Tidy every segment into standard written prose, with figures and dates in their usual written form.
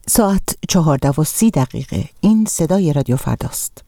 ساعت 14:30. این صدای رادیو فرداست.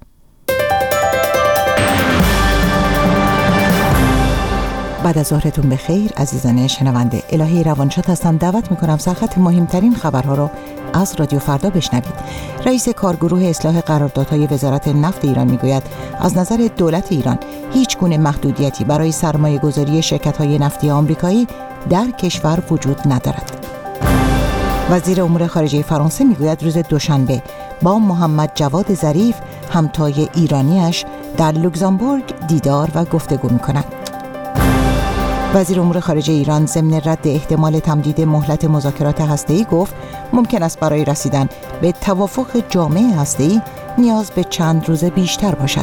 بعد از ظهرتون بخیر عزیزان شنونده. الهی روانشاد هستم. دعوت میکنم سرخط مهمترین خبرها رو از رادیو فردا بشنوید. رئیس کارگروه اصلاح قراردادهای وزارت نفت ایران میگوید از نظر دولت ایران هیچ گونه محدودیتی برای سرمایه گذاری شرکت‌های نفتی آمریکایی در کشور وجود ندارد. وزیر امور خارجه فرانسه میگوید روز دوشنبه با محمد جواد ظریف همتای ایرانیش در لوکزامبورگ دیدار و گفتگو می‌کند. وزیر امور خارجه ایران ضمن رد احتمال تمدید مهلت مذاکرات هسته‌ای گفت ممکن است برای رسیدن به توافق جامع هسته‌ای نیاز به چند روز بیشتر باشد.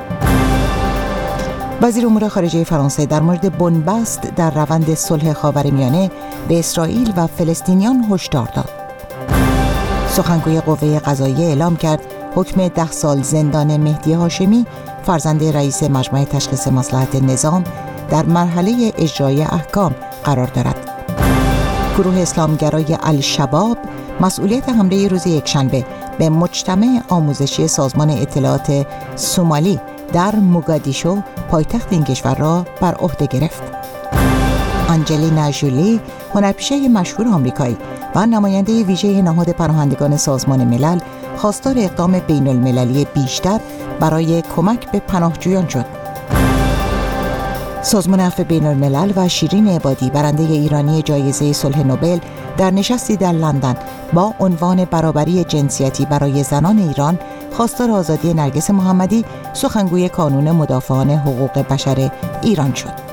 وزیر امور خارجه فرانسه در مورد بنبست در روند صلح خاورمیانه به اسرائیل و فلسطینیان هشدار داد. سخنگوی قوه قضاییه اعلام کرد حکم 10 سال زندان مهدی هاشمی فرزند رئیس مجمع تشخیص مصلحت نظام در مرحله اجرای احکام قرار دارد. گروه اسلامگرای الشباب مسئولیت حمله روز یکشنبه به مجتمع آموزشی سازمان اطلاعات سومالی در موگادیشو پایتخت این کشور را بر عهده گرفت. آنجلینا جولی هنرپیشه مشهور آمریکایی و نماینده ویژه نهاد پناهندگان سازمان ملل خواستار اقدام بین المللی بیشتر برای کمک به پناهجویان شد. سازمان عفو بین الملل و شیرین عبادی برنده ایرانی جایزه صلح نوبل در نشستی در لندن با عنوان برابری جنسیتی برای زنان ایران خواستار آزادی نرگس محمدی سخنگوی کانون مدافعان حقوق بشر ایران شد.